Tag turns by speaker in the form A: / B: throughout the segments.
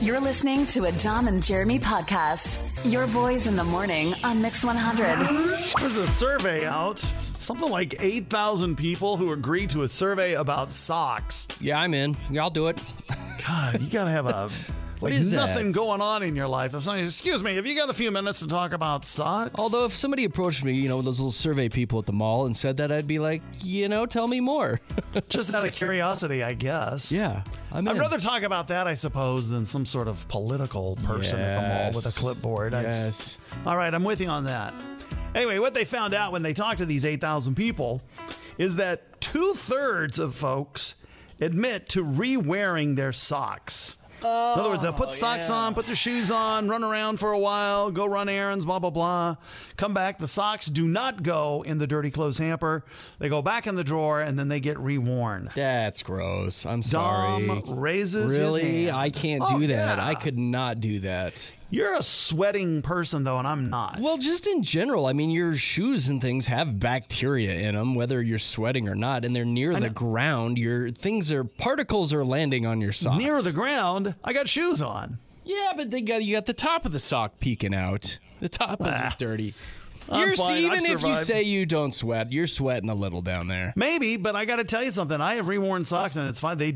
A: You're listening to a Dom and Jeremy podcast. Your boys in the morning on Mix 100.
B: There's a survey out. Something like 8,000 people who agreed to a survey about socks.
C: Yeah, I'm in. Yeah, I'll do it.
B: God, you gotta have a
C: What is
B: nothing
C: that?
B: going on in your life. If somebody, excuse me, have you got a few minutes to talk about socks?
C: Although if somebody approached me, you know, those little survey people at the mall and said that, I'd be like, you know, tell me more.
B: Just out of curiosity, I guess.
C: Yeah, I'm
B: I'd
C: in.
B: rather talk about that, I suppose, than some sort of political person at the mall with a clipboard.
C: Yes.
B: All right, I'm with you on that. Anyway, what they found out when they talked to these 8,000 people is that 2/3 of folks admit to re-wearing their socks. In other words, they'll put socks on, put their shoes on, run around for a while, go run errands, blah, blah, blah. Come back. The socks do not go in the dirty clothes hamper. They go back in the drawer, and then they get reworn.
C: That's gross. I'm sorry.
B: Dom raises his
C: Really?
B: hand.
C: I can't
B: Oh,
C: do that.
B: yeah.
C: I could not do that.
B: You're a sweating person, though, and I'm not.
C: Well, just in general, I mean, your shoes and things have bacteria in them, whether you're sweating or not, and they're near the ground. Particles are landing on your socks.
B: Near the ground, I got shoes on.
C: Yeah, but you got the top of the sock peeking out. The top is dirty.
B: I'm fine.
C: Even
B: I've
C: if you
B: survived.
C: say you don't sweat, you're sweating a little down there.
B: Maybe, but I got to tell you something. I have reworn socks, and it's fine. They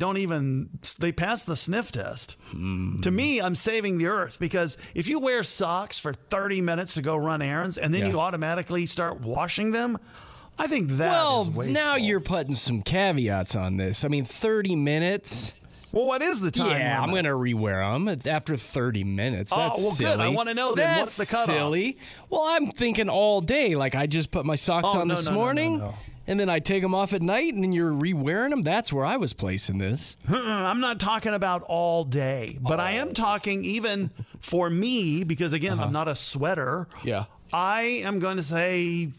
B: pass the sniff test. To me, I'm saving the earth, because if you wear socks for 30 minutes to go run errands, and then you automatically start washing them, I think that is wasteful.
C: Now you're putting some caveats on this. I mean, 30 minutes.
B: Well, what is the time
C: Yeah,
B: limit?
C: I'm going to rewear them after 30 minutes. That's
B: well,
C: silly.
B: good. I wanna know then, what's the cutoff?
C: Silly. Well, I'm thinking all day. Like, I just put my socks on this morning,
B: no.
C: and then I take them off at night, and then you're rewearing them. That's where I was placing this.
B: I'm not talking about all day, but I am talking even for me, because, again, I'm not a sweater.
C: Yeah.
B: I am going to say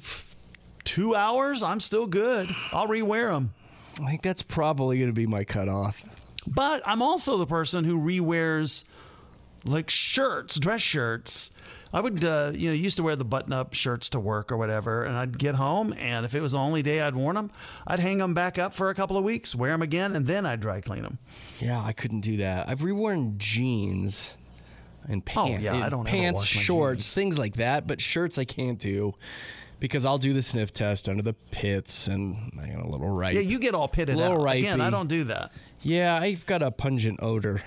B: 2 hours. I'm still good. I'll rewear them.
C: I think that's probably going to be my cutoff.
B: But I'm also the person who rewears, like, shirts, dress shirts. I would, used to wear the button-up shirts to work or whatever, and I'd get home, and if it was the only day I'd worn them, I'd hang them back up for a couple of weeks, wear them again, and then I'd dry clean them.
C: Yeah, I couldn't do that. I've reworn jeans and pants.
B: I don't ever
C: pants,
B: wash my
C: shorts,
B: jeans.
C: things like that. But shirts I can't do because I'll do the sniff test under the pits, and I got a little ripe.
B: Yeah, you get all pitted
C: Little
B: out. Again,
C: ripey.
B: I don't do that.
C: Yeah, I've got a pungent odor.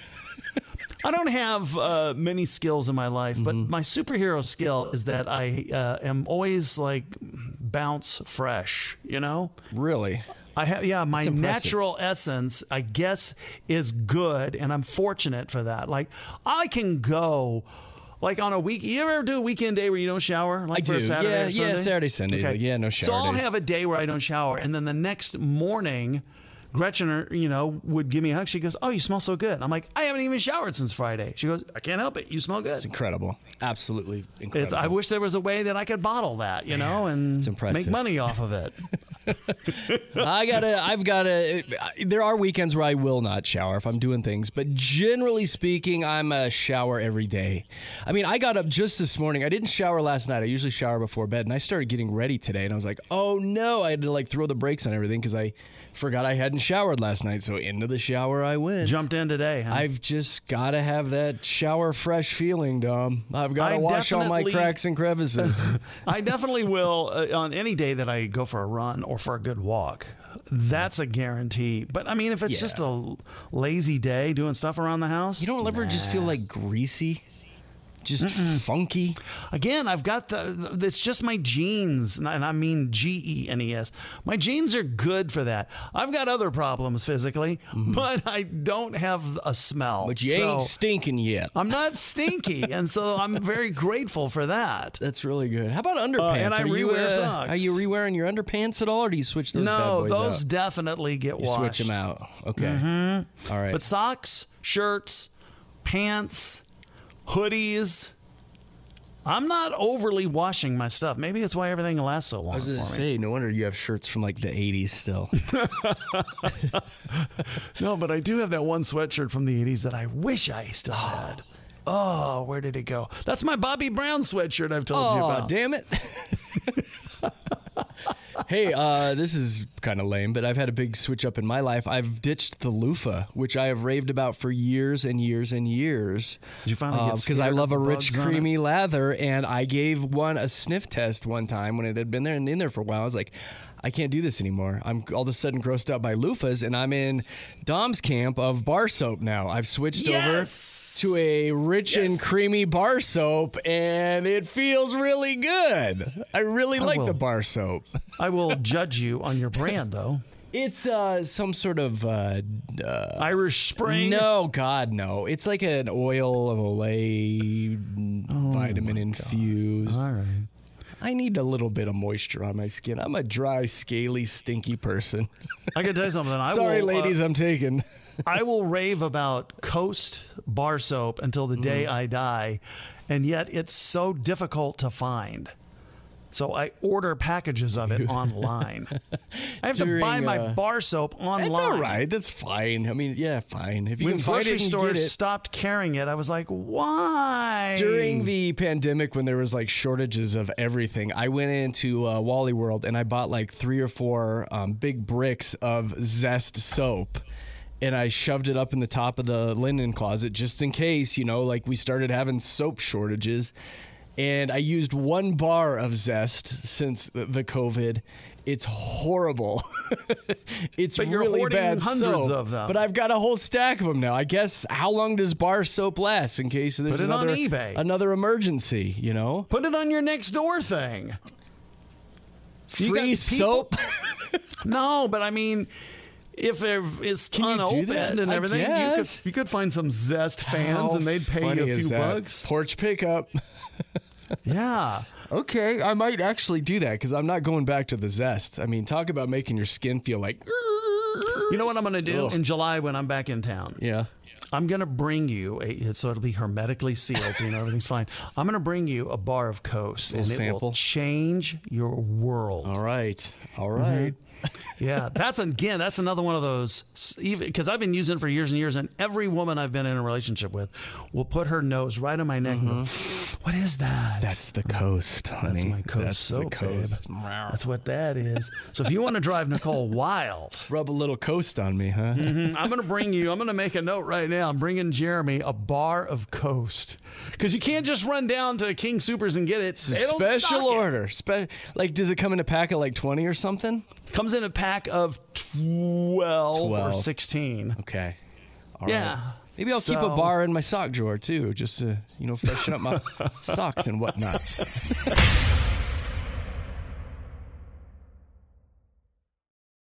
B: I don't have many skills in my life, but my superhero skill is that I am always, like, bounce fresh, you know?
C: Really?
B: I have, my
C: That's impressive.
B: natural essence, I guess, is good, and I'm fortunate for that. Like, I can go, like, on a week. You ever do a weekend day where you don't shower? Like,
C: I
B: for a
C: do.
B: Saturday or Sunday?
C: Yeah, Saturday, Sunday.
B: Okay.
C: Like, yeah, no shower
B: So I'll
C: days.
B: have a day where I don't shower, and then the next morning, Gretchen, would give me a hug. She goes, "Oh, you smell so good." I'm like, "I haven't even showered since Friday." She goes, "I can't help it. You smell good."
C: Incredible. Absolutely incredible.
B: I wish there was a way that I could bottle that, and
C: It's impressive.
B: make money off of it.
C: There are weekends where I will not shower if I'm doing things, but generally speaking, I'm a shower every day. I mean, I got up just this morning. I didn't shower last night. I usually shower before bed, and I started getting ready today, and I was like, oh no, I had to, like, throw the brakes on everything because I forgot I hadn't showered last night, so into the shower I went.
B: Jumped in today, huh?
C: I've just got to have that shower fresh feeling, Dom. I've got to
B: I
C: wash all my
B: definitely-
C: cracks and crevices.
B: I definitely will on any day that I go for a run or for a good walk. That's a guarantee. But I mean, if it's just a lazy day doing stuff around the house,
C: You don't ever just feel like greasy? Just funky?
B: again, I've got it's just my genes, and I mean GENES. My genes are good for that. I've got other problems physically, but I don't have a smell.
C: But you
B: So
C: ain't stinking yet.
B: I'm not stinky, and so I'm very grateful for that.
C: That's really good. How about underpants?
B: and I rewear socks.
C: Are you rewearing your underpants at all, or do you switch those bad
B: No,
C: boys
B: those
C: out?
B: definitely get
C: You
B: washed.
C: switch them out. Okay. All right.
B: But socks, shirts, pants, hoodies. I'm not overly washing my stuff. Maybe that's why everything lasts so long
C: I was going to
B: for me.
C: say, no wonder you have shirts from like the 80s still.
B: No, but I do have that one sweatshirt from the 80s that I wish I still had. Oh, where did it go? That's my Bobby Brown sweatshirt I've told you
C: Oh,
B: about.
C: damn it. Hey, this is kind of lame, but I've had a big switch up in my life. I've ditched the loofah, which I have raved about for years and years and years.
B: Did you finally get
C: because I
B: scared
C: love
B: of
C: a
B: the
C: rich,
B: bugs on it?
C: creamy lather, and I gave one a sniff test one time when it had been there and in there for a while. I was like, I can't do this anymore. I'm all of a sudden grossed out by loofahs, and I'm in Dom's camp of bar soap now. I've switched over to a rich and creamy bar soap, and it feels really good. I really like
B: will.
C: the bar soap.
B: I will judge you on your brand, though.
C: It's some sort of
B: Irish Spring?
C: no, God, no. It's like an oil of Olay vitamin infused.
B: All right.
C: I need a little bit of moisture on my skin. I'm a dry, scaly, stinky person.
B: I can tell you something.
C: Sorry, ladies, I'm taken.
B: I will rave about Coast bar soap until the day I die, and yet it's so difficult to find. So I order packages of it online. I have to buy my bar soap online.
C: That's all right. That's fine. I mean, yeah, fine. If you
B: When
C: can find
B: grocery
C: it, you
B: stores
C: get it.
B: stopped carrying it, I was like, why?
C: During the pandemic, when there was like shortages of everything, I went into Wally World and I bought like 3 or 4 big bricks of Zest soap. And I shoved it up in the top of the linen closet just in case, like we started having soap shortages. And I used 1 bar of Zest since the COVID. It's horrible. It's
B: But you're
C: really
B: hoarding
C: bad
B: hundreds
C: soap.
B: of them.
C: But I've got a whole stack of them now. I guess how long does bar soap last in case there's
B: Put it on eBay.
C: another emergency,
B: Put it on your next door thing. You got
C: Free soap?
B: No, but I mean, if there is
C: Can you do
B: unopened
C: that?
B: and
C: I
B: everything,
C: guess.
B: you could find some Zest fans
C: How
B: and they'd pay
C: funny
B: you a
C: is
B: few
C: that?
B: bucks.
C: Porch pickup.
B: Yeah.
C: Okay, I might actually do that because I'm not going back to the Zest. I mean, talk about making your skin feel like...
B: You know what I'm going to do
C: Ugh.
B: in July when I'm back in town?
C: Yeah.
B: I'm going to bring you, so it'll be hermetically sealed so everything's fine. I'm going to bring you a bar of Coast, and it
C: sample?
B: will change your world.
C: All right. All right.
B: Yeah, that's another one of those, because I've been using it for years and years, and every woman I've been in a relationship with will put her nose right on my neck and go, what is that?
C: That's the Coast, honey.
B: That's my Coast
C: That's
B: soap,
C: the Coast.
B: babe. That's what that is. So if you want to drive Nicole wild,
C: Rub a little Coast on me, huh?
B: I'm going to make a note right now. I'm bringing Jeremy a bar of Coast. Because you can't just run down to King Supers and get it. They don't
C: Special
B: stock it.
C: order. Like, does it come in a pack of like 20 or something?
B: Comes in a pack of 12 or
C: 12.
B: 16.
C: Okay. All
B: Yeah.
C: right. Maybe I'll keep a
B: So-
C: bar in my sock drawer too, just to, freshen up my socks and whatnots.